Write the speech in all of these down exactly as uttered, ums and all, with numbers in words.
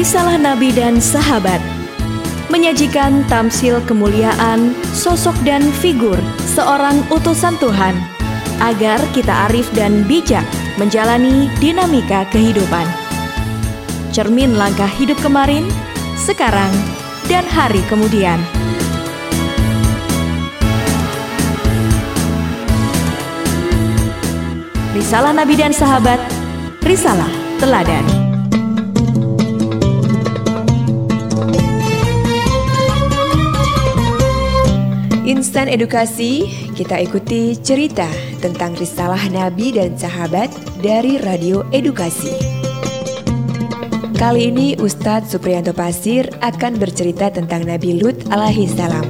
Risalah Nabi dan Sahabat menyajikan tamsil kemuliaan, sosok dan figur seorang utusan Tuhan agar kita arif dan bijak menjalani dinamika kehidupan. Cermin langkah hidup kemarin, sekarang, dan hari kemudian. Risalah Nabi dan Sahabat, Risalah Teladan. Insan Edukasi, kita ikuti cerita tentang Risalah Nabi dan Sahabat dari Radio Edukasi. Kali ini Ustadz Supriyanto Pasir akan bercerita tentang Nabi Lut alaihi salam.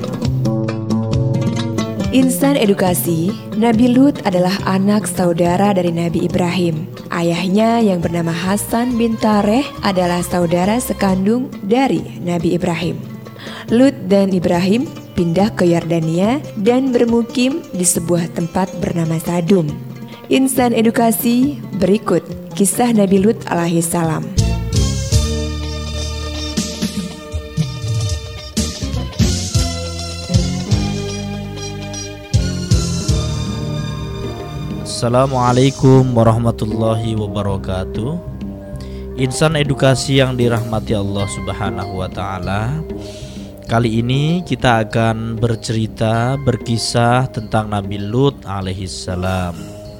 Insan Edukasi, Nabi Lut adalah anak saudara dari Nabi Ibrahim. Ayahnya yang bernama Hasan bin Tareh adalah saudara sekandung dari Nabi Ibrahim. Lut dan Ibrahim pindah ke Yordania dan bermukim di sebuah tempat bernama Sadum. Insan Edukasi, berikut kisah Nabi Lut alaihi salam. Assalamualaikum warahmatullahi wabarakatuh. Insan Edukasi yang dirahmati Allah Subhanahu wa ta'ala, kali ini kita akan bercerita, berkisah tentang Nabi Lut alaihi salam.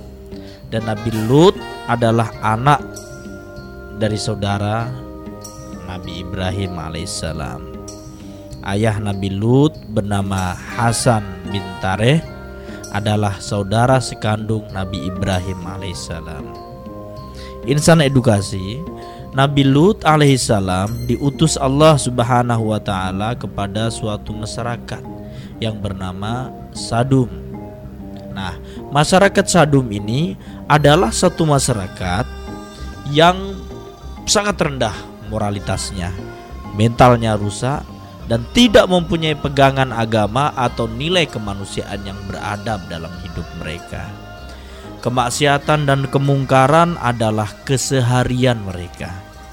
Dan Nabi Lut adalah anak dari saudara Nabi Ibrahim alaihi salam. Ayah Nabi Lut bernama Hasan bin Tareh adalah saudara sekandung Nabi Ibrahim alaihi salam. Insan Edukasi, Nabi Lut alaihi salam diutus Allah Subhanahu wa ta'ala kepada suatu masyarakat yang bernama Sadum. Nah, masyarakat Sadum ini adalah satu masyarakat yang sangat rendah moralitasnya, mentalnya rusak, dan tidak mempunyai pegangan agama atau nilai kemanusiaan yang beradab dalam hidup mereka. Kemaksiatan dan kemungkaran adalah keseharian mereka.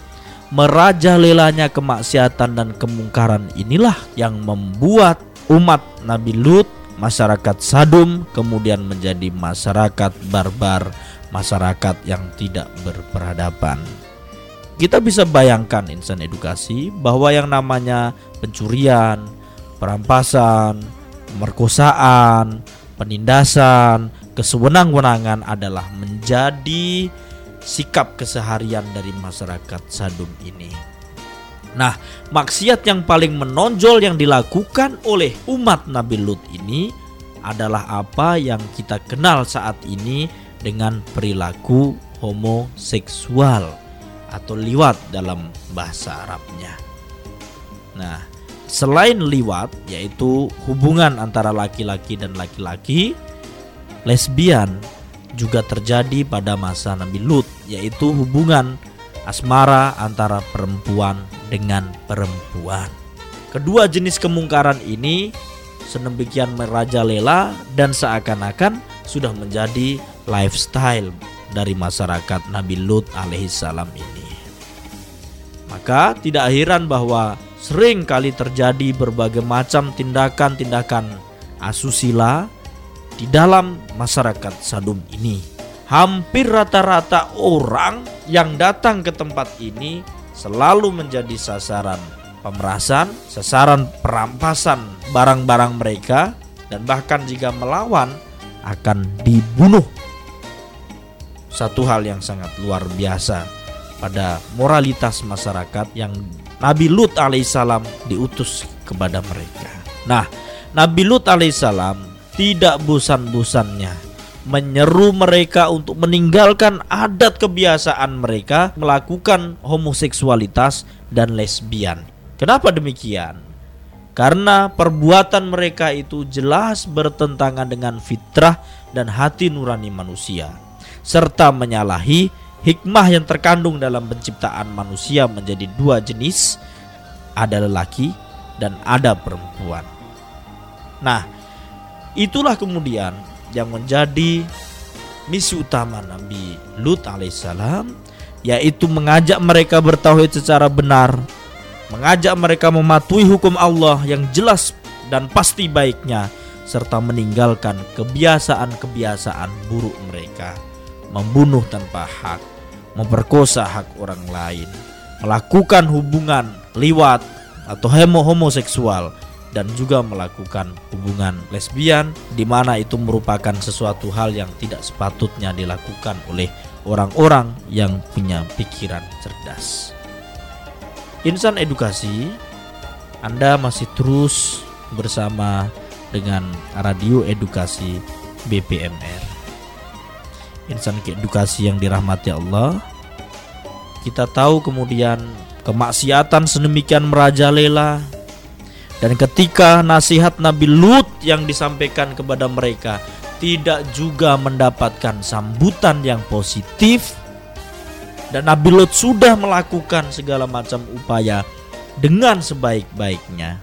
Merajalelanya kemaksiatan dan kemungkaran inilah yang membuat umat Nabi Lut, masyarakat Sadum, kemudian menjadi masyarakat barbar, masyarakat yang tidak berperadaban. Kita bisa bayangkan, Insan Edukasi, bahwa yang namanya pencurian, perampasan, pemerkosaan, penindasan, kesewenang-wenangan adalah menjadi sikap keseharian dari masyarakat Sadum ini. Nah, maksiat yang paling menonjol yang dilakukan oleh umat Nabi Lut ini adalah apa yang kita kenal saat ini dengan perilaku homoseksual atau liwat dalam bahasa Arabnya. Nah, selain liwat, yaitu hubungan antara laki-laki dan laki-laki, lesbian juga terjadi pada masa Nabi Lut, yaitu hubungan asmara antara perempuan dengan perempuan. Kedua jenis kemungkaran ini sedemikian merajalela dan seakan-akan sudah menjadi lifestyle dari masyarakat Nabi Lut alaihi salam ini. Maka tidak heran bahwa sering kali terjadi berbagai macam tindakan-tindakan asusila di dalam masyarakat Sadum ini. Hampir rata-rata orang yang datang ke tempat ini selalu menjadi sasaran pemerasan, sasaran perampasan barang-barang mereka, dan bahkan jika melawan akan dibunuh. Satu hal yang sangat luar biasa pada moralitas masyarakat yang Nabi Lut alaihissalam diutus kepada mereka. Nah, Nabi Lut alaihissalam tidak bosan-bosannya menyeru mereka untuk meninggalkan adat kebiasaan mereka melakukan homoseksualitas dan lesbian. Kenapa demikian? Karena perbuatan mereka itu jelas bertentangan dengan fitrah dan hati nurani manusia, serta menyalahi hikmah yang terkandung dalam penciptaan manusia menjadi dua jenis, ada lelaki dan ada perempuan. Nah, itulah kemudian yang menjadi misi utama Nabi Lut alaihissalam, yaitu mengajak mereka bertauhid secara benar, mengajak mereka mematuhi hukum Allah yang jelas dan pasti baiknya, serta meninggalkan kebiasaan-kebiasaan buruk mereka, membunuh tanpa hak, memperkosa hak orang lain, melakukan hubungan liwat atau homoseksual, dan juga melakukan hubungan lesbian, di mana itu merupakan sesuatu hal yang tidak sepatutnya dilakukan oleh orang-orang yang punya pikiran cerdas. Insan Edukasi, Anda masih terus bersama dengan Radio Edukasi B P M R. Insan Edukasi yang dirahmati Allah, kita tahu kemudian kemaksiatan sedemikian merajalela, dan ketika nasihat Nabi Lut yang disampaikan kepada mereka tidak juga mendapatkan sambutan yang positif, dan Nabi Lut sudah melakukan segala macam upaya dengan sebaik-baiknya,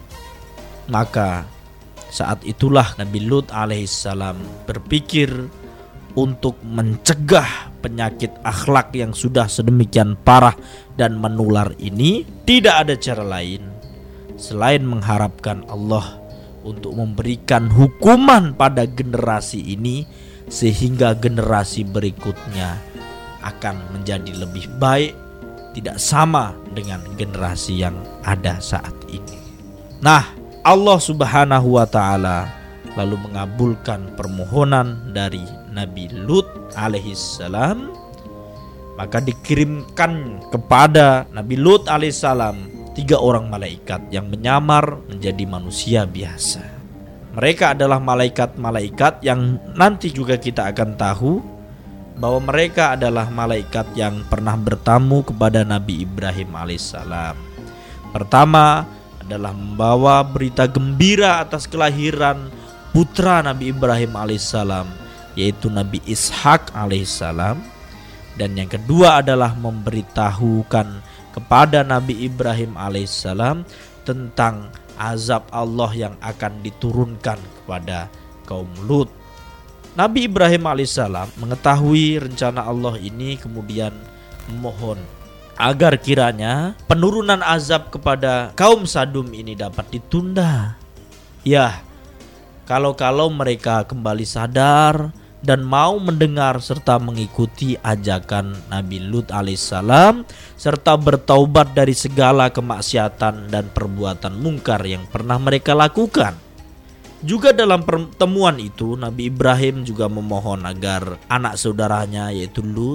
maka saat itulah Nabi Lut alaihissalam berpikir untuk mencegah penyakit akhlak yang sudah sedemikian parah dan menular ini. Tidak ada cara lain selain mengharapkan Allah untuk memberikan hukuman pada generasi ini, sehingga generasi berikutnya akan menjadi lebih baik, tidak sama dengan generasi yang ada saat ini. Nah, Allah Subhanahu wa ta'ala lalu mengabulkan permohonan dari Nabi Lut alaihissalam. Maka dikirimkan kepada Nabi Lut alaihissalam tiga orang malaikat yang menyamar menjadi manusia biasa. Mereka adalah malaikat-malaikat yang nanti juga kita akan tahu bahwa mereka adalah malaikat yang pernah bertamu kepada Nabi Ibrahim alaihissalam. Pertama adalah membawa berita gembira atas kelahiran putra Nabi Ibrahim alaihissalam, yaitu Nabi Ishak alaihissalam. Dan yang kedua adalah memberitahukan kepada Nabi Ibrahim alaihissalam tentang azab Allah yang akan diturunkan kepada kaum Lut. Nabi Ibrahim alaihissalam mengetahui rencana Allah ini, kemudian memohon agar kiranya penurunan azab kepada kaum Sadum ini dapat ditunda. Ya, kalau-kalau mereka kembali sadar dan mau mendengar serta mengikuti ajakan Nabi Lut alaihissalam, serta bertaubat dari segala kemaksiatan dan perbuatan mungkar yang pernah mereka lakukan. Juga dalam pertemuan itu Nabi Ibrahim juga memohon agar anak saudaranya yaitu Lut,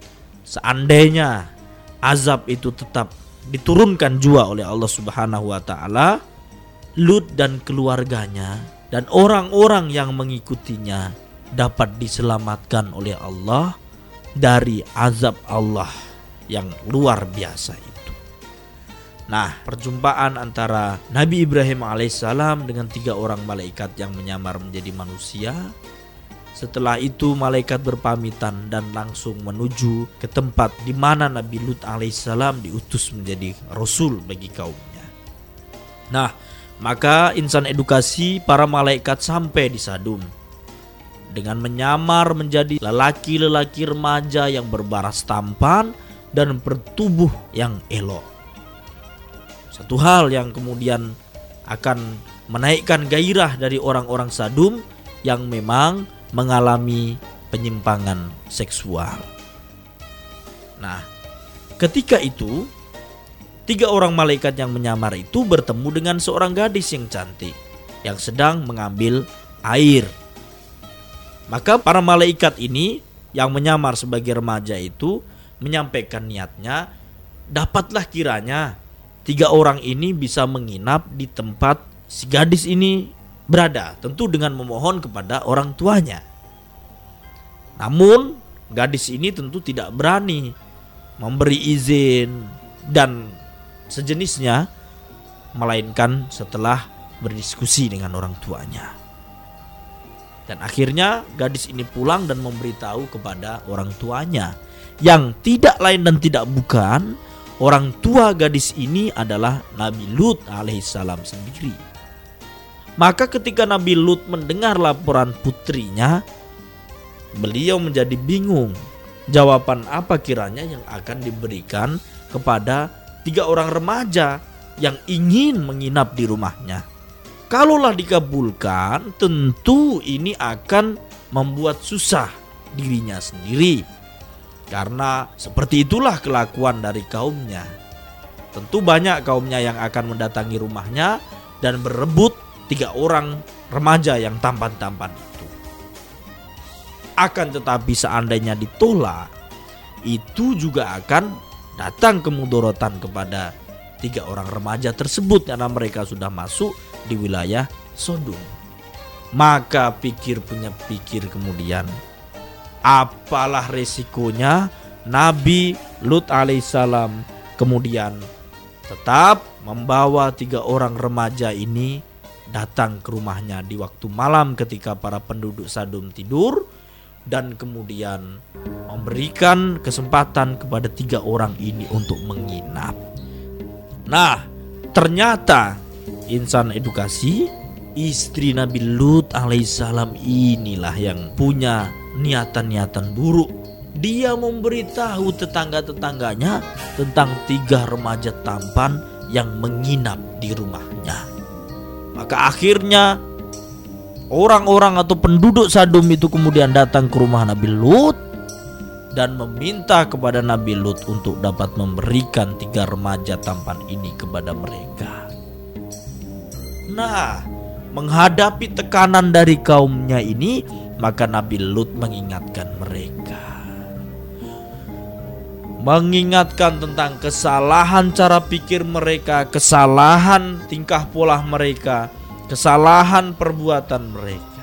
seandainya azab itu tetap diturunkan jua oleh Allah Subhanahu wa ta'ala, Lut dan keluarganya dan orang-orang yang mengikutinya dapat diselamatkan oleh Allah dari azab Allah yang luar biasa itu. Nah, perjumpaan antara Nabi Ibrahim alaihissalam dengan tiga orang malaikat yang menyamar menjadi manusia. Setelah itu malaikat berpamitan dan langsung menuju ke tempat di mana Nabi Lut alaihissalam diutus menjadi rasul bagi kaumnya. Nah, maka insan edukasi, para malaikat sampai di Sadum dengan menyamar menjadi lelaki-lelaki remaja yang berbaras tampan dan bertubuh yang elok. Satu hal yang kemudian akan menaikkan gairah dari orang-orang Sadum yang memang mengalami penyimpangan seksual. Nah, ketika itu tiga orang malaikat yang menyamar itu bertemu dengan seorang gadis yang cantik yang sedang mengambil air. Maka para malaikat ini yang menyamar sebagai remaja itu menyampaikan niatnya, dapatlah kiranya tiga orang ini bisa menginap di tempat si gadis ini berada, tentu dengan memohon kepada orang tuanya. Namun gadis ini tentu tidak berani memberi izin dan sejenisnya, melainkan setelah berdiskusi dengan orang tuanya. Dan akhirnya gadis ini pulang dan memberitahu kepada orang tuanya, yang tidak lain dan tidak bukan orang tua gadis ini adalah Nabi Lut alaihissalam sendiri. Maka ketika Nabi Lut mendengar laporan putrinya, beliau menjadi bingung. Jawaban apa kiranya yang akan diberikan kepada tiga orang remaja yang ingin menginap di rumahnya. Kalaulah dikabulkan, tentu ini akan membuat susah dirinya sendiri. Karena seperti itulah kelakuan dari kaumnya. Tentu banyak kaumnya yang akan mendatangi rumahnya dan berebut tiga orang remaja yang tampan-tampan itu. Akan tetapi seandainya ditolak, itu juga akan datang kemudorotan kepada tiga orang remaja tersebut karena mereka sudah masuk di wilayah Sodom. Maka pikir punya pikir kemudian, apalah resikonya Nabi Lut alaihissalam kemudian tetap membawa tiga orang remaja ini datang ke rumahnya di waktu malam ketika para penduduk Sodom tidur, dan kemudian memberikan kesempatan kepada tiga orang ini untuk menginap. Nah, ternyata insan edukasi, istri Nabi Lut alaihissalam inilah yang punya niatan-niatan buruk. Dia memberitahu tetangga-tetangganya tentang tiga remaja tampan yang menginap di rumahnya. Maka akhirnya orang-orang atau penduduk Sodom itu kemudian datang ke rumah Nabi Lut dan meminta kepada Nabi Lut untuk dapat memberikan tiga remaja tampan ini kepada mereka. Nah, menghadapi tekanan dari kaumnya ini, maka Nabi Lut mengingatkan mereka. Mengingatkan tentang kesalahan cara pikir mereka, kesalahan tingkah pola mereka, kesalahan perbuatan mereka.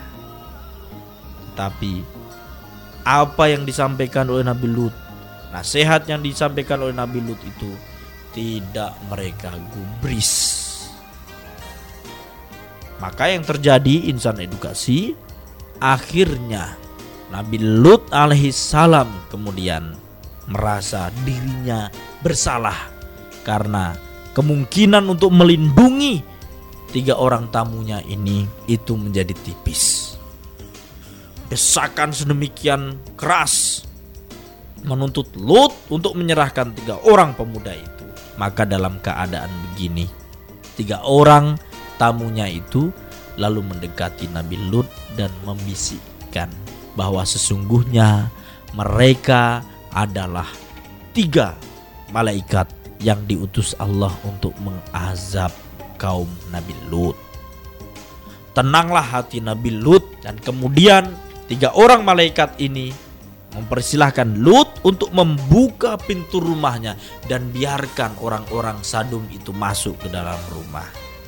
Tapi apa yang disampaikan oleh Nabi Lut, nasihat yang disampaikan oleh Nabi Lut itu tidak mereka gubris. Maka yang terjadi insan edukasi, akhirnya Nabi Lut alaihissalam kemudian merasa dirinya bersalah karena kemungkinan untuk melindungi tiga orang tamunya ini itu menjadi tipis. Desakan sedemikian keras menuntut Lut untuk menyerahkan tiga orang pemuda itu. Maka dalam keadaan begini, tiga orang tamunya itu lalu mendekati Nabi Lut dan membisikkan bahwa sesungguhnya mereka adalah tiga malaikat yang diutus Allah untuk mengazab kaum Nabi Lut. Tenanglah hati Nabi Lut, dan kemudian tiga orang malaikat ini mempersilahkan Lut untuk membuka pintu rumahnya dan biarkan orang-orang Sodom itu masuk ke dalam rumah.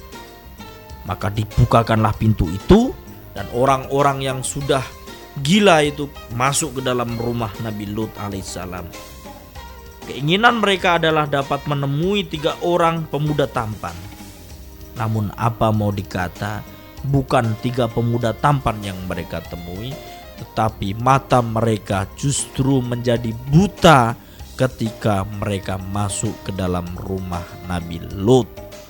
Maka dibukakanlah pintu itu dan orang-orang yang sudah gila itu masuk ke dalam rumah Nabi Lut alaihissalam. Keinginan mereka adalah dapat menemui tiga orang pemuda tampan. Namun apa mau dikata, bukan tiga pemuda tampan yang mereka temui, tetapi mata mereka justru menjadi buta ketika mereka masuk ke dalam rumah Nabi Lut.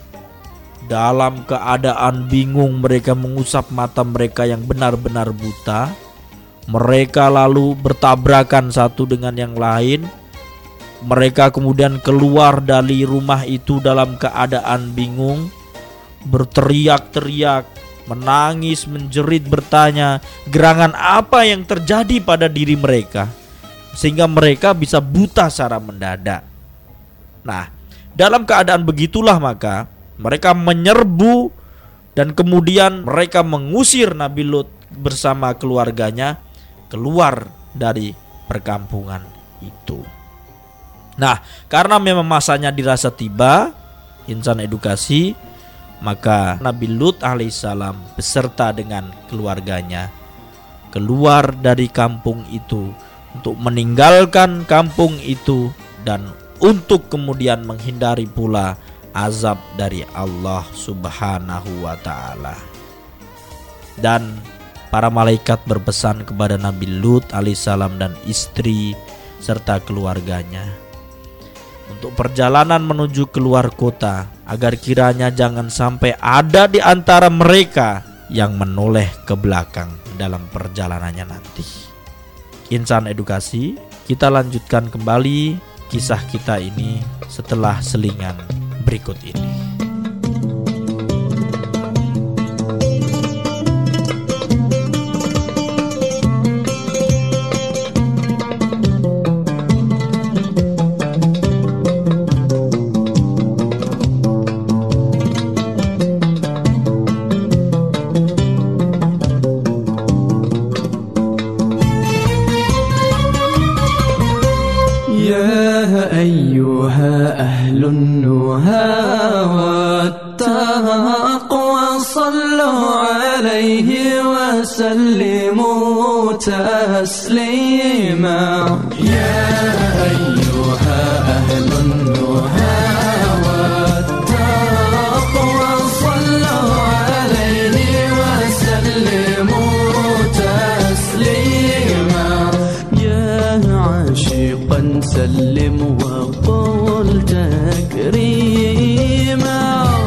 Dalam keadaan bingung mereka mengusap mata mereka yang benar-benar buta. Mereka lalu bertabrakan satu dengan yang lain. Mereka kemudian keluar dari rumah itu dalam keadaan bingung, berteriak-teriak, menangis, menjerit, bertanya gerangan apa yang terjadi pada diri mereka sehingga mereka bisa buta secara mendadak. Nah, dalam keadaan begitulah maka mereka menyerbu dan kemudian mereka mengusir Nabi Lut bersama keluarganya keluar dari perkampungan itu. Nah, karena memang masanya dirasa tiba, insan edukasi, maka Nabi Lut alaihissalam beserta dengan keluarganya keluar dari kampung itu untuk meninggalkan kampung itu dan untuk kemudian menghindari pula azab dari Allah Subhanahu wa ta'ala. Dan para malaikat berpesan kepada Nabi Lut alaihissalam dan istri serta keluarganya untuk perjalanan menuju keluar kota, agar kiranya jangan sampai ada di antara mereka yang menoleh ke belakang dalam perjalanannya nanti. Insan edukasi, kita lanjutkan kembali kisah kita ini setelah selingan berikut ini. أهل النهى والتقوى صلوا عليه وسلموا تسليما يا أيها أهل النهى والتقوى صلوا عليه وسلموا تسليما يا عاشقا سلم وقل تكريما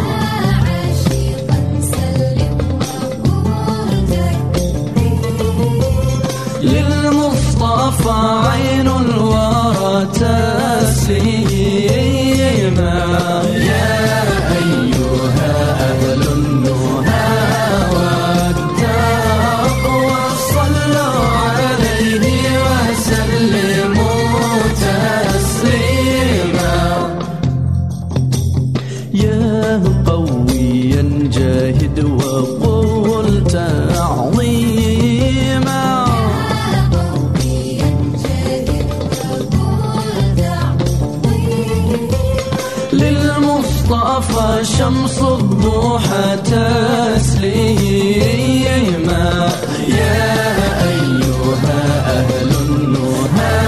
للمصطفى عين الورى تسليما يا أيها أهل النهى والتقوى صلوا عليه وسلموا تسليما يا قويا جاهد وقل تعظيما للمصطفى شمس الضحى تسليما يا أيها أهل النهى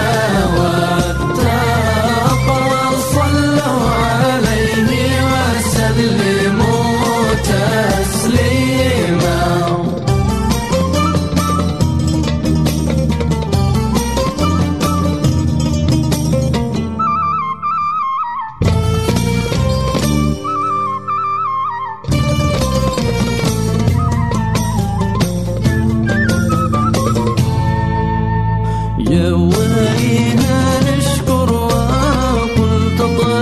والتقوى صلوا عليه وسلموا تسليما يا وليها نشكر وقل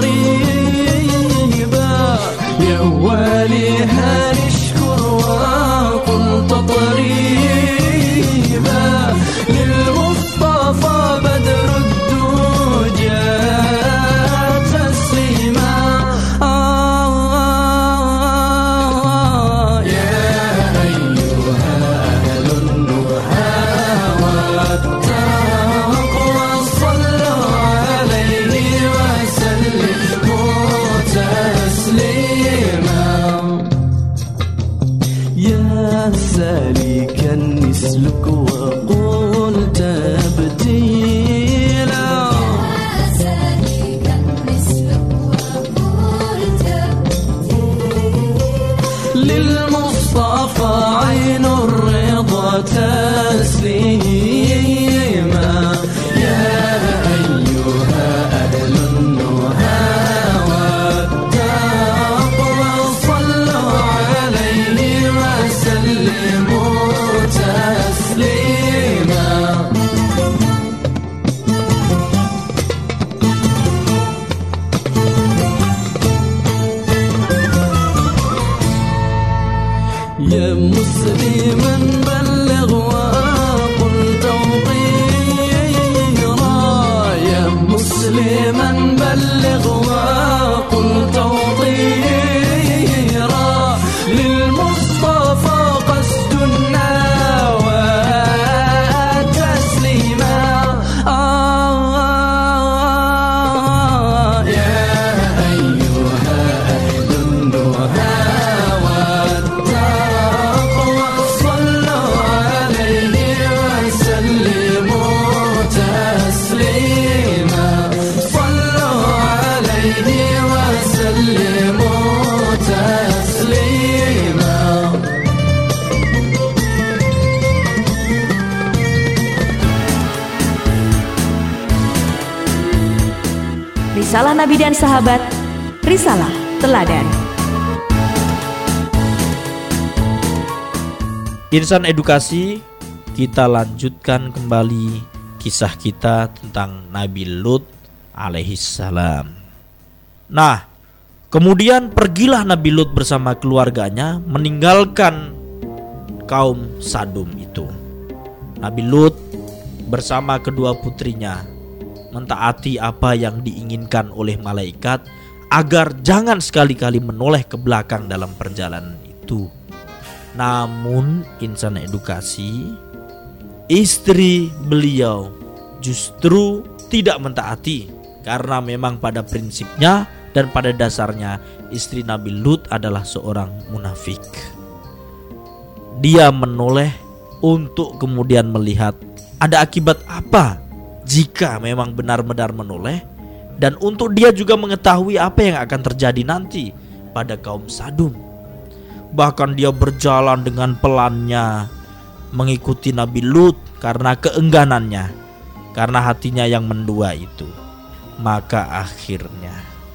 تطريبا يا وليها نشكر وقل تطريبا للمصطفى بدر الدجى تسليما آه يا أيها أهل النهى والتقوى صلوا عليه وسلموا تسليما يا سالكا اسلك وقل تبتيلا للمصطفى عين الرضا تسليما يا أيها أهل النهى والتقوى صلوا عليه وسلموا تسليما يا مسلما بلغ وقل توطيرا يا مسلما بلغ وقل توطيرا للمصطفى قصدنا وتسليما آه يا أيها أهل النهى والتقوى صلوا عليه وسلموا تسليما صلوا عليه وسلموا تسليما Risalah Nabi dan Sahabat, Risalah Teladan. Insan Edukasi, kita lanjutkan kembali kisah kita tentang Nabi Lut alaihissalam. Nah, kemudian pergilah Nabi Lut bersama keluarganya meninggalkan kaum Sadum itu. Nabi Lut bersama kedua putrinya mentaati apa yang diinginkan oleh malaikat agar jangan sekali-kali menoleh ke belakang dalam perjalanan itu. Namun insan edukasi, istri beliau justru tidak mentaati Karena memang pada prinsipnya dan pada dasarnya istri Nabi Lut adalah seorang munafik. Dia menoleh untuk kemudian melihat ada akibat apa jika memang benar-benar menoleh, dan untuk dia juga mengetahui apa yang akan terjadi nanti pada kaum Sadum. Bahkan dia berjalan dengan pelannya mengikuti Nabi Lut karena keengganannya, karena hatinya yang mendua itu. Maka akhirnya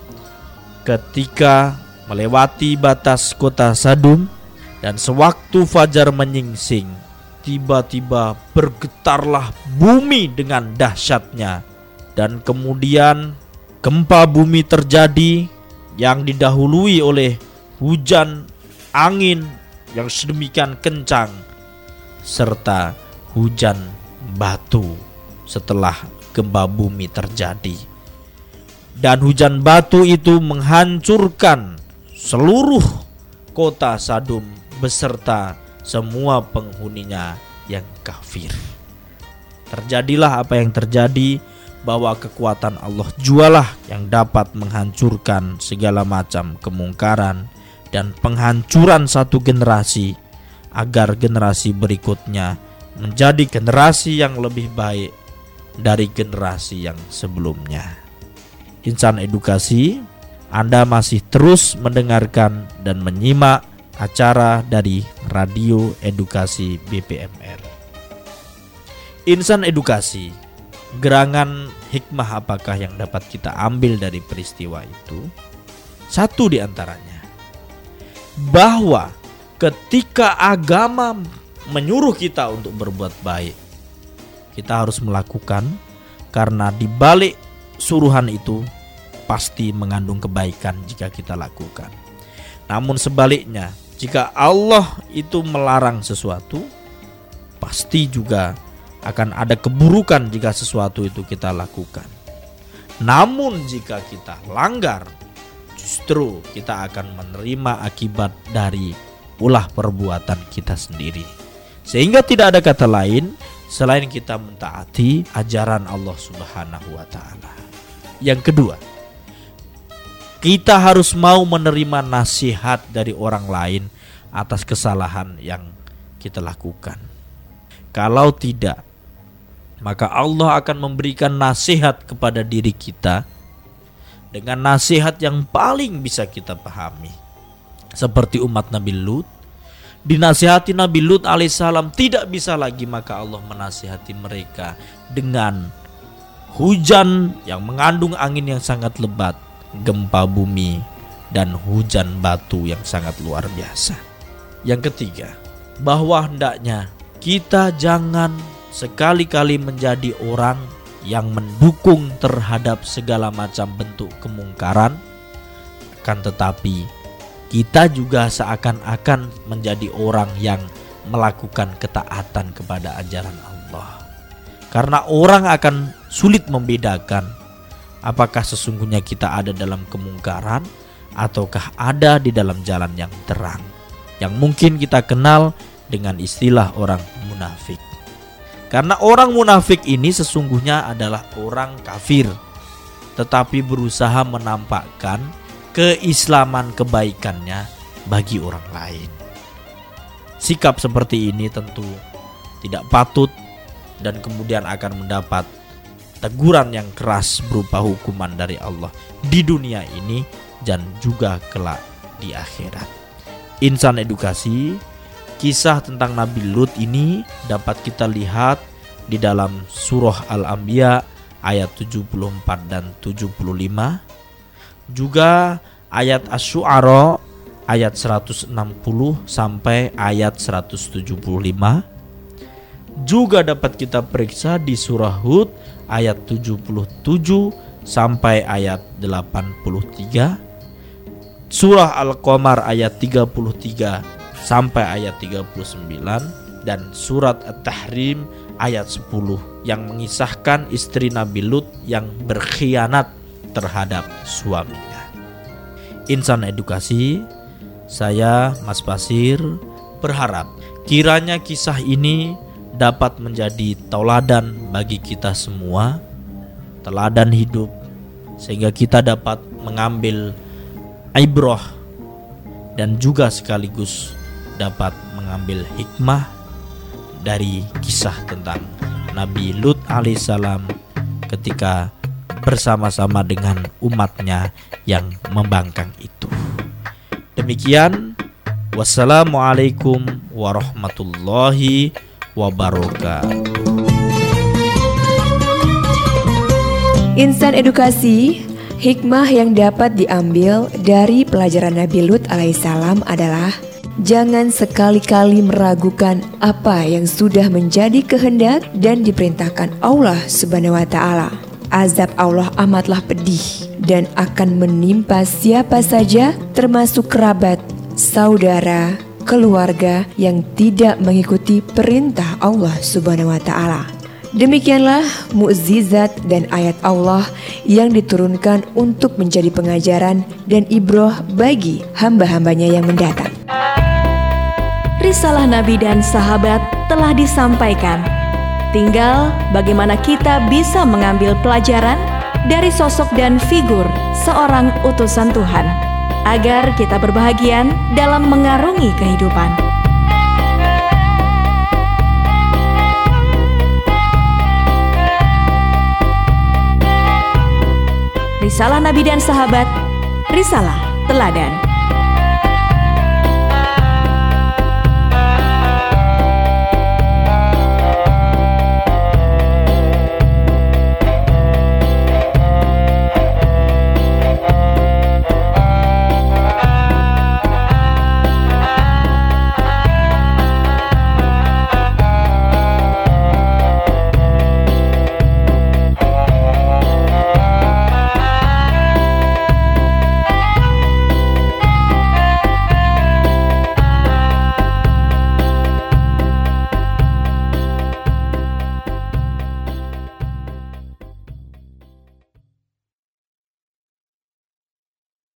ketika melewati batas kota Sadum dan sewaktu fajar menyingsing, tiba-tiba bergetarlah bumi dengan dahsyatnya, dan kemudian gempa bumi terjadi yang didahului oleh hujan angin yang sedemikian kencang serta hujan batu setelah gempa bumi terjadi. Dan hujan batu itu menghancurkan seluruh kota Sadum beserta semua penghuninya yang kafir. Terjadilah apa yang terjadi, bahwa kekuatan Allah jualah yang dapat menghancurkan segala macam kemungkaran dan penghancuran satu generasi, agar generasi berikutnya menjadi generasi yang lebih baik dari generasi yang sebelumnya. Insan Edukasi, Anda masih terus mendengarkan dan menyimak acara dari Radio Edukasi B P M R. Insan Edukasi, gerangan hikmah apakah yang dapat kita ambil dari peristiwa itu? Satu di antaranya, bahwa ketika agama menyuruh kita untuk berbuat baik, kita harus melakukan, karena di balik suruhan itu pasti mengandung kebaikan jika kita lakukan. Namun sebaliknya, jika Allah itu melarang sesuatu, pasti juga akan ada keburukan jika sesuatu itu kita lakukan. Namun jika kita langgar, justru kita akan menerima akibat dari ulah perbuatan kita sendiri. Sehingga tidak ada kata lain selain kita mentaati ajaran Allah Subhanahu wa taala. Yang kedua, kita harus mau menerima nasihat dari orang lain atas kesalahan yang kita lakukan. Kalau tidak, maka Allah akan memberikan nasihat kepada diri kita dengan nasihat yang paling bisa kita pahami. Seperti umat Nabi Lut, dinasihati Nabi Lut alaihissalam tidak bisa lagi, maka Allah menasihati mereka dengan hujan yang mengandung angin yang sangat lebat, gempa bumi, dan hujan batu yang sangat luar biasa. Yang ketiga, bahwa hendaknya kita jangan sekali-kali menjadi orang yang mendukung terhadap segala macam bentuk kemungkaran, akan tetapi kita juga seakan-akan menjadi orang yang melakukan ketaatan kepada ajaran Allah. Karena orang akan sulit membedakan apakah sesungguhnya kita ada dalam kemungkaran ataukah ada di dalam jalan yang terang, yang mungkin kita kenal dengan istilah orang munafik. Karena orang munafik ini sesungguhnya adalah orang kafir, tetapi berusaha menampakkan keislaman kebaikannya bagi orang lain. Sikap seperti ini tentu tidak patut dan kemudian akan mendapat teguran yang keras berupa hukuman dari Allah di dunia ini dan juga kelak di akhirat. Insan Edukasi, kisah tentang Nabi Lut ini dapat kita lihat di dalam surah Al-Anbiya ayat tujuh puluh empat dan tujuh puluh lima, juga ayat Asy-Syu'ara ayat seratus enam puluh sampai ayat seratus tujuh puluh lima. Juga dapat kita periksa di surah Hud ayat tujuh puluh tujuh sampai ayat delapan puluh tiga, surah Al-Qamar ayat tiga puluh tiga sampai ayat tiga puluh sembilan, dan surat At-Tahrim ayat sepuluh yang mengisahkan istri Nabi Lut yang berkhianat terhadap suaminya. Insan Edukasi, saya Mas Basir berharap kiranya kisah ini dapat menjadi tauladan bagi kita semua, teladan hidup sehingga kita dapat mengambil ibrah dan juga sekaligus dapat mengambil hikmah dari kisah tentang Nabi Lut alaihissalam ketika bersama-sama dengan umatnya yang membangkang itu. Demikian, wassalamualaikum warahmatullahi wabarakatuh. Insan edukasi, hikmah yang dapat diambil dari pelajaran Nabi Lut alaihissalam adalah jangan sekali-kali meragukan apa yang sudah menjadi kehendak dan diperintahkan Allah Subhanahu wa taala. Azab Allah amatlah pedih dan akan menimpa siapa saja termasuk kerabat, saudara, keluarga yang tidak mengikuti perintah Allah Subhanahu wa taala. Demikianlah mukjizat dan ayat Allah yang diturunkan untuk menjadi pengajaran dan ibrah bagi hamba-hambanya yang mendatang. Risalah Nabi dan sahabat telah disampaikan. Tinggal bagaimana kita bisa mengambil pelajaran dari sosok dan figur seorang utusan Tuhan, agar kita berbahagia dalam mengarungi kehidupan. Risalah Nabi dan sahabat, risalah teladan.